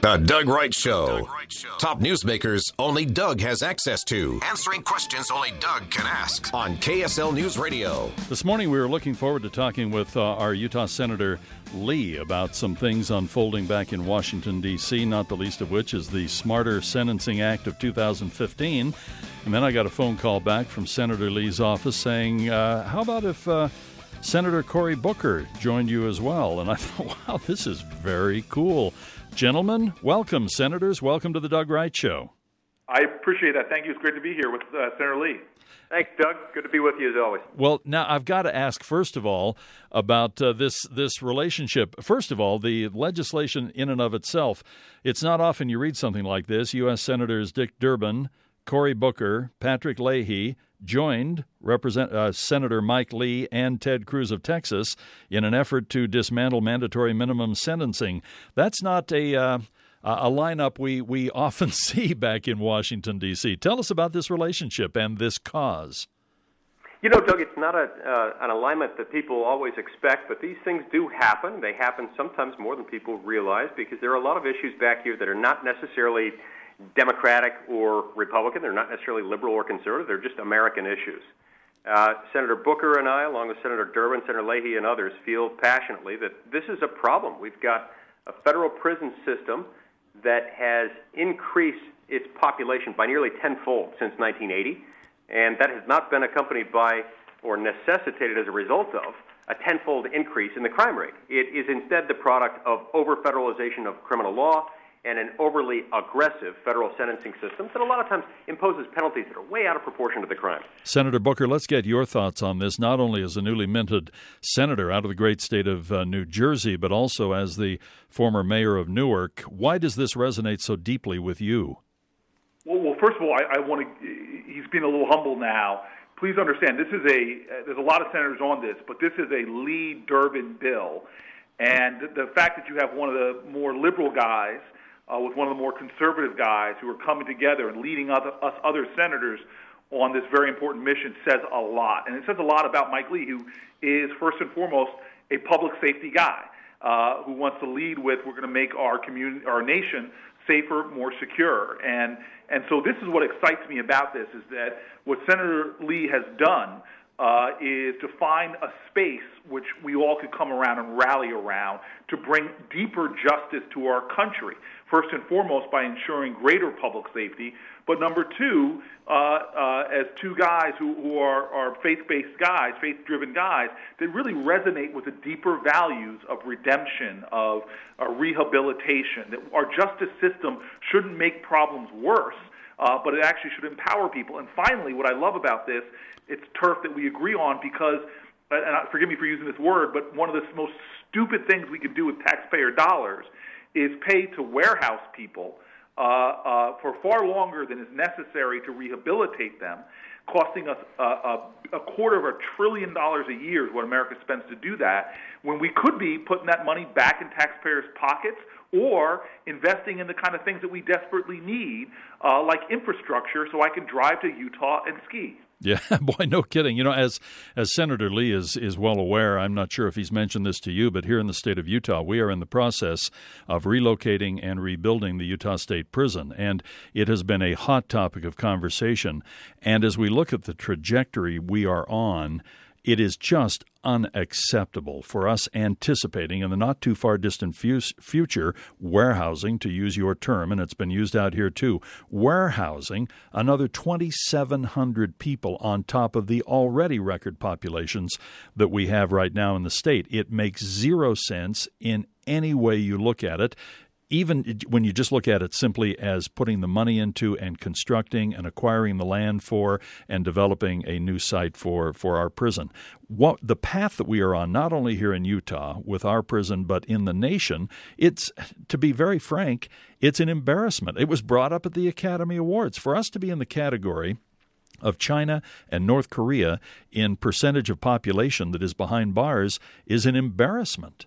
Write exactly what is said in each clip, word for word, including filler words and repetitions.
The Doug Wright Show. Doug Wright Show. Top newsmakers only Doug has access to. Answering questions only Doug can ask on K S L News Radio. This morning we were looking forward to talking with uh, our Utah Senator Lee about some things unfolding back in Washington, D C, not the least of which is the Smarter Sentencing Act of two thousand fifteen. And then I got a phone call back from Senator Lee's office saying, uh, how about if uh, Senator Cory Booker joined you as well? And I thought, wow, this is very cool. Gentlemen, welcome. Senators, welcome to the Doug Wright Show. I appreciate that. Thank you. It's great to be here with uh, Senator Lee. Thanks, Doug. Good to be with you as always. Well, now I've got to ask, first of all, about uh, this this relationship. First of all, the legislation in and of itself, it's not often you read something like this. U S Senators Dick Durbin, Cory Booker, Patrick Leahy joined Represent, uh, Senator Mike Lee and Ted Cruz of Texas in an effort to dismantle mandatory minimum sentencing. That's not a uh, a lineup we, we often see back in Washington, D C. Tell us about this relationship and this cause. You know, Doug, it's not a, uh, an alignment that people always expect, but these things do happen. They happen sometimes more than people realize because there are a lot of issues back here that are not necessarily Democratic or Republican. They're not necessarily liberal or conservative. They're just American issues. Uh, Senator Booker and I, along with Senator Durbin, Senator Leahy, and others, feel passionately that this is a problem. We've got a federal prison system that has increased its population by nearly tenfold since nineteen eighty, and that has not been accompanied by or necessitated as a result of a tenfold increase in the crime rate. It is instead the product of over-federalization of criminal law and an overly aggressive federal sentencing system that a lot of times imposes penalties that are way out of proportion to the crime. Senator Booker, let's get your thoughts on this, not only as a newly minted senator out of the great state of uh, New Jersey, but also as the former mayor of Newark. Why does this resonate so deeply with you? Well, well first of all, I, I want to, he's being a little humble now. Please understand, this is a, uh, there's a lot of senators on this, but this is a Lee-Durbin bill. And the fact that you have one of the more liberal guys Uh, with one of the more conservative guys who are coming together and leading other, us other senators on this very important mission says a lot. And it says a lot about Mike Lee, who is first and foremost a public safety guy uh, who wants to lead with we're going to make our community, our nation safer, more secure. And and so this is what excites me about this, is that what Senator Lee has done Uh, is to find a space which we all could come around and rally around to bring deeper justice to our country. First and foremost, by ensuring greater public safety, but number two, uh, uh, as two guys who, who are, are faith-based guys, faith-driven guys, that really resonate with the deeper values of redemption, of uh, rehabilitation, that our justice system shouldn't make problems worse, uh, but it actually should empower people. And finally, what I love about this, it's turf that we agree on because, and forgive me for using this word, but one of the most stupid things we could do with taxpayer dollars is pay to warehouse people uh, uh, for far longer than is necessary to rehabilitate them, costing us a, a, a quarter of a trillion dollars a year is what America spends to do that, when we could be putting that money back in taxpayers' pockets or investing in the kind of things that we desperately need, uh, like infrastructure, so I can drive to Utah and ski. Yeah, boy, no kidding. You know, as as Senator Lee is, is well aware, I'm not sure if he's mentioned this to you, but here in the state of Utah, we are in the process of relocating and rebuilding the Utah State Prison, and it has been a hot topic of conversation. And as we look at the trajectory we are on, it is just unacceptable for us anticipating in the not-too-far-distant future warehousing, to use your term, and it's been used out here too, warehousing another twenty-seven hundred people on top of the already record populations that we have right now in the state. It makes zero sense in any way you look at it. Even when you just look at it simply as putting the money into and constructing and acquiring the land for and developing a new site for, for our prison. What the path that we are on, not only here in Utah with our prison, but in the nation, it's, to be very frank, it's an embarrassment. It was brought up at the Academy Awards. For us to be in the category of China and North Korea in percentage of population that is behind bars is an embarrassment.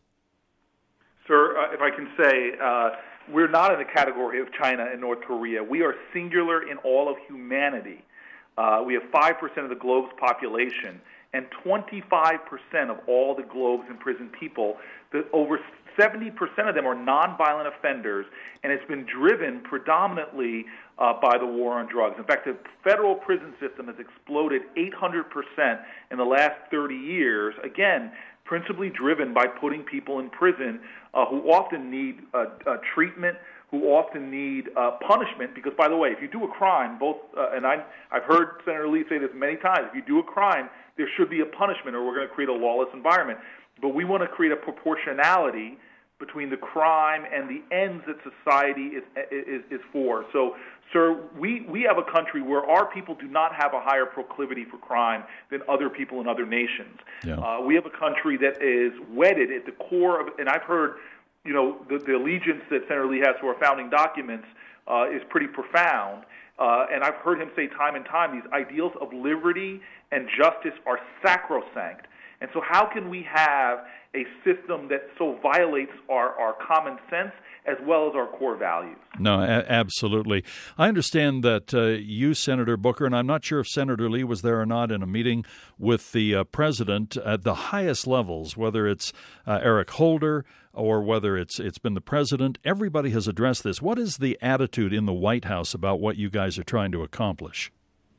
Sir, uh, if I can say, uh, we're not in the category of China and North Korea. We are singular in all of humanity. Uh, we have five percent of the globe's population, and twenty-five percent of all the globe's imprisoned people. The over seventy percent of them are nonviolent offenders, and it's been driven predominantly uh, by the war on drugs. In fact, the federal prison system has exploded eight hundred percent in the last thirty years, again, principally driven by putting people in prison uh, who often need uh, uh, treatment, who often need uh, punishment, because, by the way, if you do a crime, both, uh, and I, I've heard Senator Lee say this many times, if you do a crime, there should be a punishment or we're going to create a lawless environment. But we want to create a proportionality between the crime and the ends that society is, is, is for. So, sir, we, we have a country where our people do not have a higher proclivity for crime than other people in other nations. Yeah. Uh, we have a country that is wedded at the core of, and I've heard, you know, the, the allegiance that Senator Lee has to our founding documents uh, is pretty profound. Uh, and I've heard him say time and time, these ideals of liberty and justice are sacrosanct. And so how can we have a system that so violates our, our common sense as well as our core values? No, a- absolutely. I understand that uh, you, Senator Booker, and I'm not sure if Senator Lee was there or not, in a meeting with the uh, president at the highest levels, whether it's uh, Eric Holder or whether it's it's been the president, everybody has addressed this. What is the attitude in the White House about what you guys are trying to accomplish?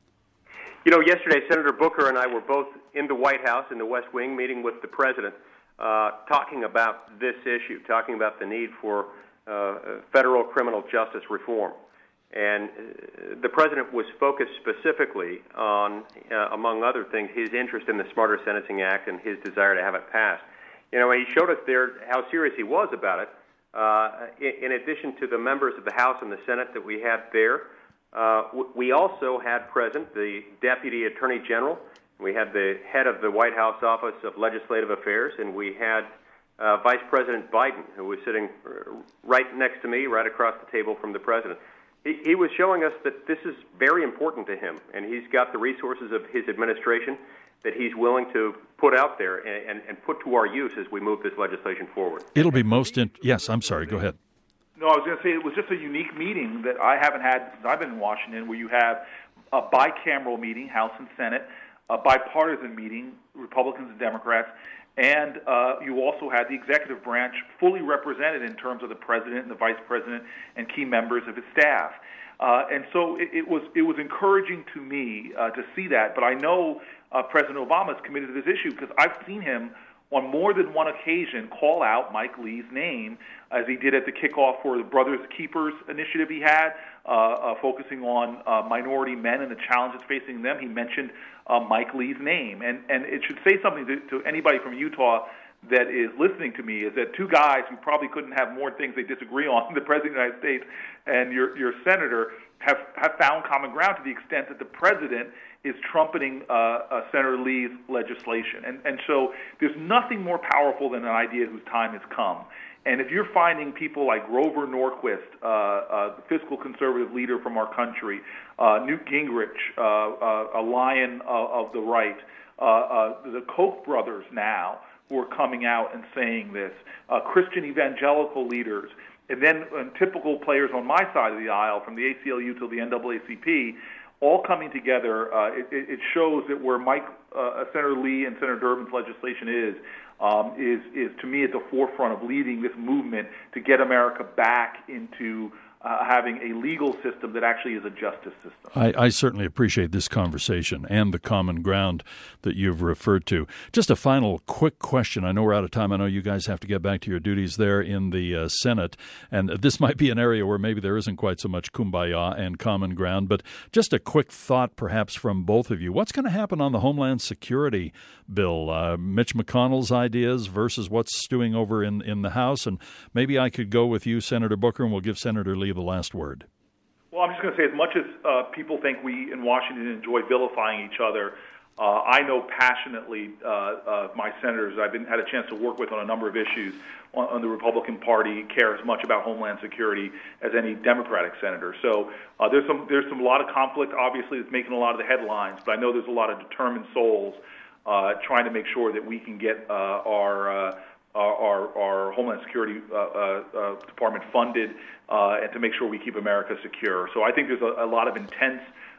You know, yesterday Senator Booker and I were both in the White House in the West Wing meeting with the president, uh, talking about this issue, talking about the need for uh, federal criminal justice reform. And uh, the president was focused specifically on, uh, among other things, his interest in the Smarter Sentencing Act and his desire to have it passed. You know, he showed us there how serious he was about it. Uh, in, in addition to the members of the House and the Senate that we had there, uh, w- we also had present the Deputy Attorney General. We had the head of the White House Office of Legislative Affairs, and we had uh, Vice President Biden, who was sitting right next to me, right across the table from the president. He, he was showing us that this is very important to him, and he's got the resources of his administration that he's willing to put out there and, and, and put to our use as we move this legislation forward. It'll be most in- – yes, I'm sorry. Go ahead. No, I was going to say it was just a unique meeting that I haven't had since I've been in Washington, where you have a bicameral meeting, House and Senate, a bipartisan meeting, Republicans and Democrats, and uh, you also had the executive branch fully represented in terms of the president and the vice president and key members of his staff. Uh, and so it, it was it was encouraging to me uh, to see that. But I know uh, President Obama is committed to this issue because I've seen him on more than one occasion call out Mike Lee's name, as he did at the kickoff for the Brothers Keepers initiative he had, uh, uh, focusing on uh, minority men and the challenges facing them. He mentioned uh, Mike Lee's name. And, and it should say something to, to anybody from Utah that is listening to me, is that two guys who probably couldn't have more things they disagree on, the President of the United States and your, your senator, have, have found common ground to the extent that the president is trumpeting uh, uh, Senator Lee's legislation. And, and so there's nothing more powerful than an idea whose time has come. And if you're finding people like Grover Norquist, uh, uh, the fiscal conservative leader from our country, uh, Newt Gingrich, uh, uh, a lion uh, of the right, uh, uh, the Koch brothers now, who are coming out and saying this, uh, Christian evangelical leaders, and then uh, typical players on my side of the aisle, from the A C L U to the N double A C P, all coming together. Uh, it, it shows that where Mike, uh, Senator Lee and Senator Durbin's legislation is, um, is, is to me at the forefront of leading this movement to get America back into Uh, having a legal system that actually is a justice system. I, I certainly appreciate this conversation and the common ground that you've referred to. Just a final quick question. I know we're out of time. I know you guys have to get back to your duties there in the uh, Senate, and this might be an area where maybe there isn't quite so much kumbaya and common ground, but just a quick thought perhaps from both of you. What's going to happen on the Homeland Security bill? Uh, Mitch McConnell's ideas versus what's stewing over in, in the House, and maybe I could go with you, Senator Booker, and we'll give Senator Lee the last word. Well, I'm just going to say, as much as uh, people think we in Washington enjoy vilifying each other, uh, I know passionately uh, uh, my senators I've been had a chance to work with on a number of issues on, on the Republican Party care as much about Homeland Security as any Democratic senator. So uh, there's some there's some a lot of conflict, obviously, that's making a lot of the headlines, but I know there's a lot of determined souls uh, trying to make sure that we can get uh, our uh, Our, our Homeland Security uh, uh, Department funded uh, and to make sure we keep America secure. So I think there's a, a lot of intense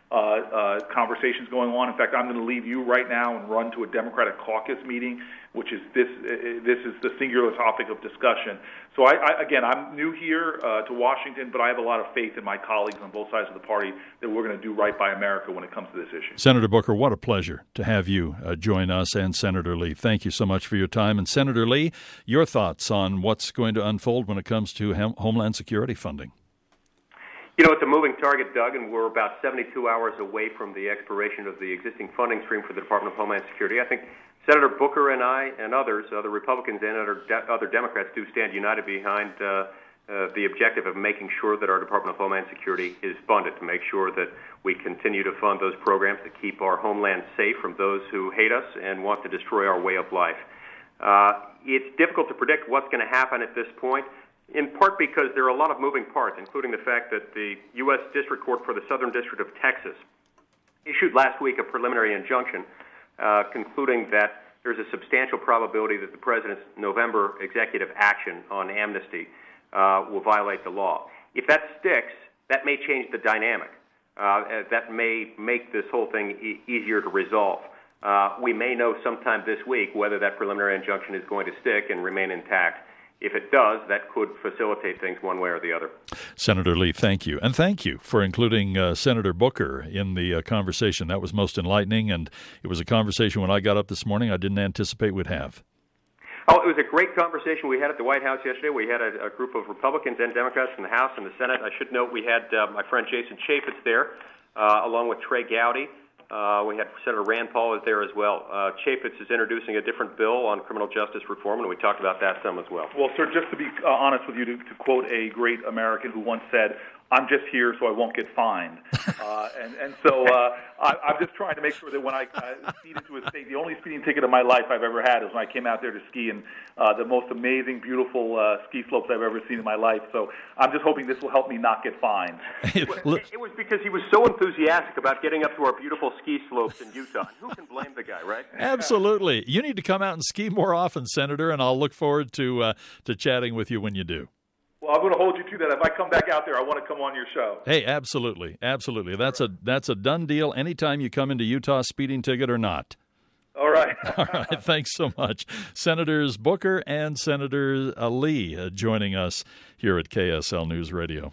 uh, uh, conversations going on. In fact, I'm going to leave you right now and run to a Democratic caucus meeting, which is this. Uh, this is the singular topic of discussion. So, I, I, again, I'm new here uh, to Washington, but I have a lot of faith in my colleagues on both sides of the party that we're going to do right by America when it comes to this issue. Senator Booker, what a pleasure to have you uh, join us, and Senator Lee. Thank you so much for your time. And Senator Lee, your thoughts on what's going to unfold when it comes to hem- Homeland Security funding? You know, it's a moving target, Doug, and we're about seventy-two hours away from the expiration of the existing funding stream for the Department of Homeland Security. I think Senator Booker and I and others, other Republicans and other, de- other Democrats, do stand united behind uh, uh, the objective of making sure that our Department of Homeland Security is funded, to make sure that we continue to fund those programs to keep our homeland safe from those who hate us and want to destroy our way of life. Uh, it's difficult to predict what's going to happen at this point, in part because there are a lot of moving parts, including the fact that the U S District Court for the Southern District of Texas issued last week a preliminary injunction uh, concluding that there's a substantial probability that the President's November executive action on amnesty uh, will violate the law. If that sticks, that may change the dynamic. Uh, that may make this whole thing e- easier to resolve. Uh, we may know sometime this week whether that preliminary injunction is going to stick and remain intact. If it does, that could facilitate things one way or the other. Senator Lee, thank you. And thank you for including uh, Senator Booker in the uh, conversation. That was most enlightening, and it was a conversation when I got up this morning I didn't anticipate we'd have. Oh, it was a great conversation we had at the White House yesterday. We had a, a group of Republicans and Democrats in the House and the Senate. I should note we had uh, my friend Jason Chaffetz there, uh, along with Trey Gowdy. Uh, we had Senator Rand Paul is there as well. Uh, Chaffetz is introducing a different bill on criminal justice reform, and we talked about that some as well. Well, sir, just to be uh, honest with you, to, to quote a great American who once said, "I'm just here so I won't get fined." Uh, and, and so uh, I, I'm just trying to make sure that when I uh, speed into a state, the only speeding ticket of my life I've ever had is when I came out there to ski in uh, the most amazing, beautiful uh, ski slopes I've ever seen in my life. So I'm just hoping this will help me not get fined. it, it was because he was so enthusiastic about getting up to our beautiful ski slopes in Utah. Who can blame the guy, right? Absolutely. You need to come out and ski more often, Senator, and I'll look forward to uh, to chatting with you when you do. Well, I'm going to hold you to that. If I come back out there, I want to come on your show. Hey, absolutely, absolutely. That's a that's a done deal. Anytime you come into Utah, speeding ticket or not. All right. All right. Thanks so much, Senators Booker and Senator Lee, uh, joining us here at K S L News Radio.